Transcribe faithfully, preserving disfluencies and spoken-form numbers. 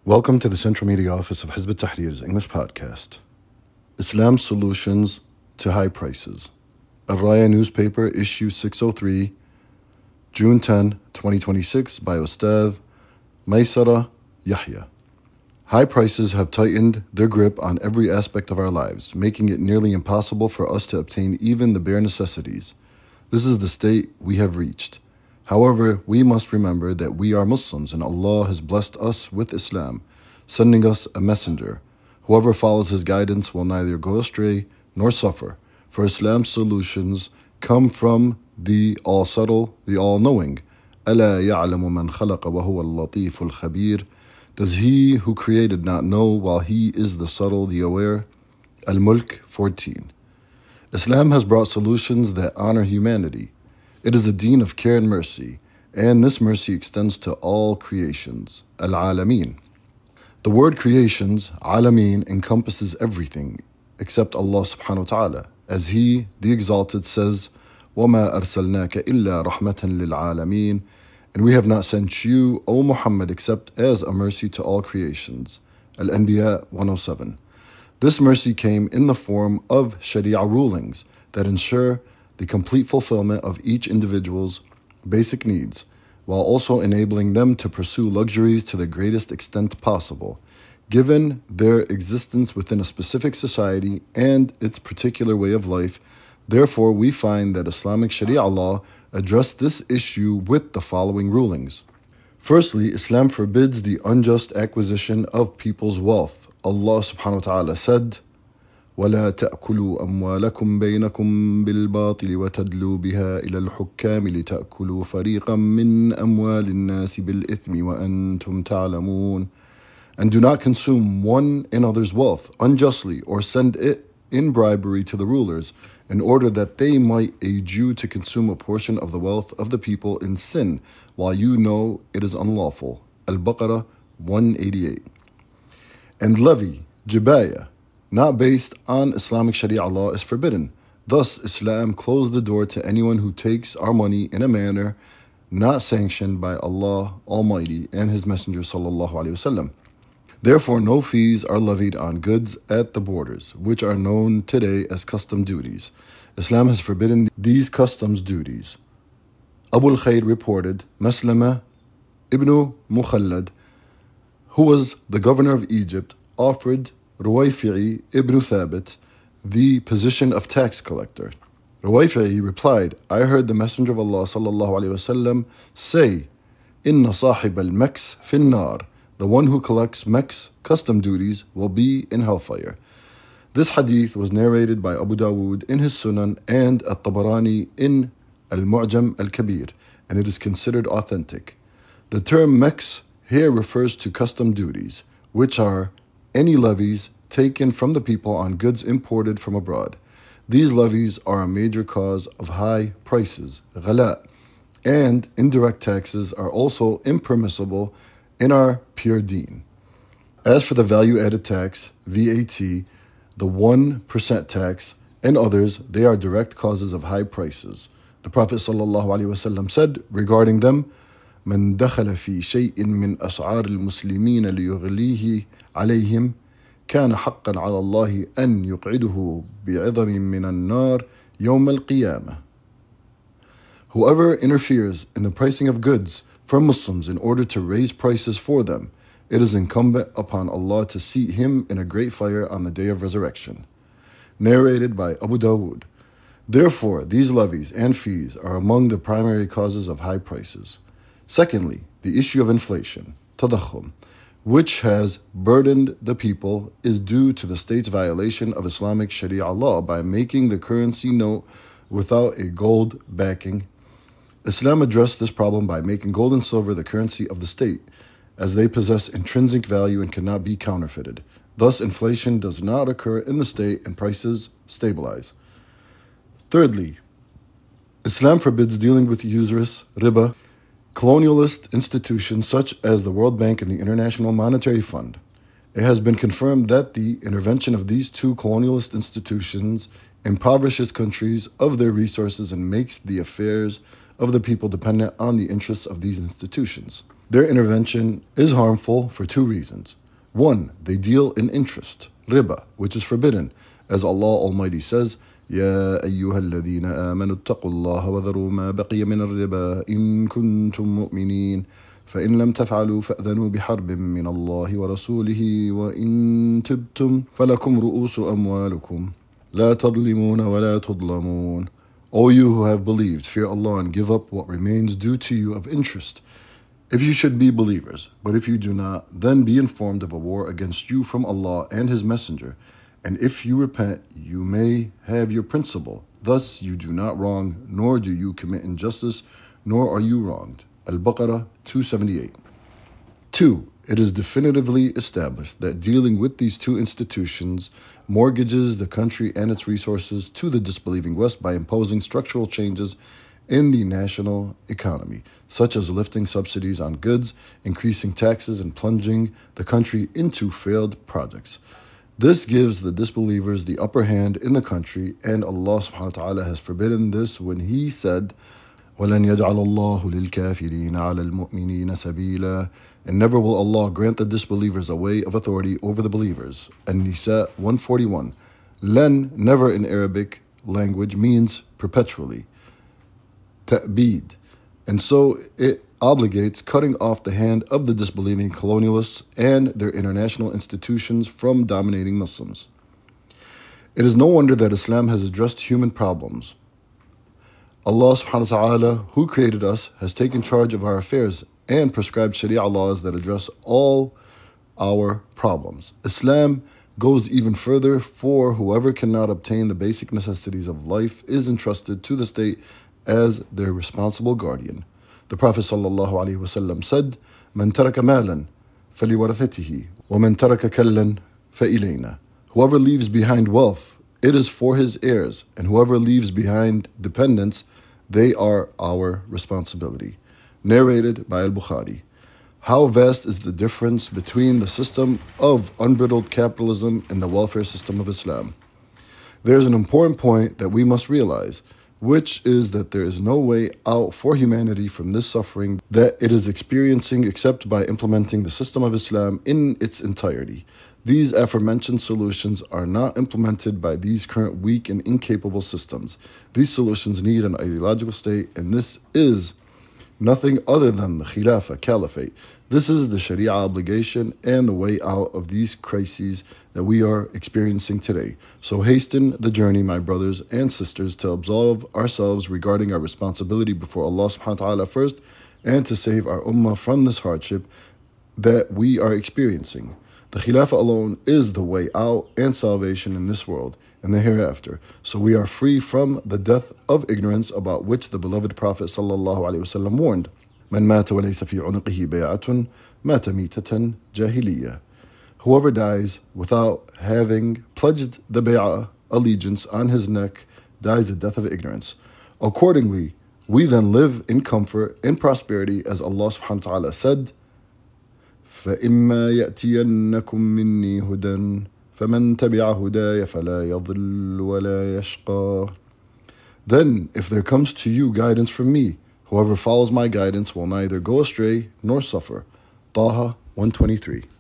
Welcome to the Central Media Office of Hizb ut-Tahrir's English podcast. Islam's Solutions to High Prices. Al-Raya Newspaper, Issue six oh three, June tenth, twenty twenty-six, by Ustadh Maysara Yahya. High prices have tightened their grip on every aspect of our lives, making it nearly impossible for us to obtain even the bare necessities. This is the state we have reached. However, we must remember that we are Muslims and Allah has blessed us with Islam, sending us a messenger. Whoever follows his guidance will neither go astray nor suffer, for Islam's solutions come from the All-Subtle, the All-Knowing. أَلَا يَعْلَمُ مَنْ خَلَقَ وَهُوَ اللَّطِيفُ الْخَبِيرُ. Does he who created not know while he is the subtle, the aware? Al-Mulk fourteen. Islam has brought solutions that honor humanity. It is a deen of care and mercy, and this mercy extends to all creations, al-alameen. The word creations, alameen, encompasses everything except Allah subhanahu wa ta'ala, as He, the Exalted, says, وَمَا أَرْسَلْنَاكَ إِلَّا رَحْمَةً لِلْعَالَمِينَ. And we have not sent you, O Muhammad, except as a mercy to all creations. Al-Anbiya one oh seven. This mercy came in the form of Sharia rulings that ensure the complete fulfillment of each individual's basic needs, while also enabling them to pursue luxuries to the greatest extent possible, given their existence within a specific society and its particular way of life. Therefore, we find that Islamic Sharia law addressed this issue with the following rulings. Firstly, Islam forbids the unjust acquisition of people's wealth. Allah subhanahu wa ta'ala said, وَلَا تَأْكُلُوا أَمْوَالَكُمْ بَيْنَكُمْ بِالْبَاطِلِ وَتَدْلُوا بِهَا إِلَى الْحُكَّامِ لِتَأْكُلُوا فَرِيقًا مِّنْ أَمْوَالِ النَّاسِ بِالْإِثْمِ وَأَنْتُمْ تَعْلَمُونَ. And do not consume one another's wealth unjustly or send it in bribery to the rulers, in order that they might aid you to consume a portion of the wealth of the people in sin, while you know it is unlawful. Al-Baqarah one eighty-eight. And levy, jibaya, not based on Islamic Sharia law, is forbidden. Thus, Islam closed the door to anyone who takes our money in a manner not sanctioned by Allah Almighty and His Messenger sallallahu alaihi wasallam. Therefore, no fees are levied on goods at the borders, which are known today as custom duties. Islam has forbidden these customs duties. Abu al-Khayr reported, Maslama ibn Mukhallad, who was the governor of Egypt, offered Ruwayfi'i ibn Thabit the position of tax collector. Ruwayfi'i replied, I heard the Messenger of Allah sallallahu alaihi wasallam say, Inna sahib al-maks fin nar. The one who collects meks, custom duties, will be in hellfire. This hadith was narrated by Abu Dawood in his Sunan and At-Tabarani in Al-Mu'jam Al-Kabir, and it is considered authentic. The term meks here refers to custom duties, which are any levies taken from the people on goods imported from abroad. These levies are a major cause of high prices, ghala, and indirect taxes are also impermissible in our pure deen. As for the value-added tax, V A T, the one percent tax, and others, they are direct causes of high prices. The Prophet ﷺ said regarding them, من دخل في شيء من أسعار المسلمين ليغليه عليهم كان حقا على الله أن يقعده بعظم من النار يوم القيامة. Whoever interferes in the pricing of goods for Muslims in order to raise prices for them, it is incumbent upon Allah to seat him in a great fire on the day of resurrection. Narrated by Abu Dawood. Therefore, these levies and fees are among the primary causes of high prices. Secondly, the issue of inflation, tadakhum, which has burdened the people, is due to the state's violation of Islamic Sharia law by making the currency note without a gold backing. Islam addressed this problem by making gold and silver the currency of the state, as they possess intrinsic value and cannot be counterfeited. Thus, inflation does not occur in the state and prices stabilize. Thirdly, Islam forbids dealing with usurious, riba, colonialist institutions such as the World Bank and the International Monetary Fund. It has been confirmed that the intervention of these two colonialist institutions impoverishes countries of their resources and makes the affairs of the people dependent on the interests of these institutions. Their intervention is harmful for two reasons. One, they deal in interest, riba, which is forbidden, as Allah Almighty says, يا أيها الذين آمنوا اتقوا الله وذروا ما بقي من الربا إن كنتم مؤمنين فإن لم تفعلوا فأذنوا بحرب من الله ورسوله وإن تبتم فلكم رؤوس أموالكم لا تظلمون ولا تظلمون. O you who have believed, fear Allah and give up what remains due to you of interest, if you should be believers. But if you do not, then be informed of a war against you from Allah and His Messenger. And if you repent, you may have your principal. Thus you do not wrong, nor do you commit injustice, nor are you wronged. Al-Baqarah two seventy-eight. Two, it is definitively established that dealing with these two institutions mortgages the country and its resources to the disbelieving West by imposing structural changes in the national economy, such as lifting subsidies on goods, increasing taxes, and plunging the country into failed projects. This gives the disbelievers the upper hand in the country, and Allah subhanahu wa ta'ala has forbidden this when He said, وَلَنْ يَجْعَلَ اللَّهُ لِلْكَافِرِينَ عَلَى الْمُؤْمِنِينَ سَبِيلًا. And never will Allah grant the disbelievers a way of authority over the believers. An-Nisa one forty-one. Len, never in Arabic language, means perpetually. Ta'bid. And so it obligates cutting off the hand of the disbelieving colonialists and their international institutions from dominating Muslims. It is no wonder that Islam has addressed human problems. Allah subhanahu wa ta'ala, who created us, has taken charge of our affairs and prescribed Sharia laws that address all our problems. Islam goes even further, for whoever cannot obtain the basic necessities of life is entrusted to the state as their responsible guardian. The Prophet sallallahu alaihi wasallam said, "Man taraka malan faliwarathatihi, wa man taraka kallan fa'ilayna." Whoever leaves behind wealth, it is for his heirs, and whoever leaves behind dependents, they are our responsibility. Narrated by Al-Bukhari. How vast is the difference between the system of unbridled capitalism and the welfare system of Islam. There is an important point that we must realize, which is that there is no way out for humanity from this suffering that it is experiencing except by implementing the system of Islam in its entirety. These aforementioned solutions are not implemented by these current weak and incapable systems. These solutions need an ideological state, and this is nothing other than the Khilafah, Caliphate. This is the Sharia obligation and the way out of these crises that we are experiencing today. So hasten the journey, my brothers and sisters, to absolve ourselves regarding our responsibility before Allah subhanahu wa ta'ala first, and to save our ummah from this hardship that we are experiencing. The Khilafah alone is the way out and salvation in this world and the hereafter. So we are free from the death of ignorance about which the beloved Prophet sallallahu alaihi wasallam warned. Man mata wa laysa fi unuqihi bay'atun mata mitatan jahiliyyah. Whoever dies without having pledged the bay'ah, allegiance, on his neck, dies the death of ignorance. Accordingly, we then live in comfort and prosperity, as Allah subhanahu wa ta'ala said, فَإِمَّا يَأْتِيَنَّكُم مِّنِّي هُدًى فَمَن تَبِعَ هُدَايَ فَلَا يَضِلُّ وَلَا يَشْقَى. Then, if there comes to you guidance from me, whoever follows my guidance will neither go astray nor suffer. Taha one twenty-three.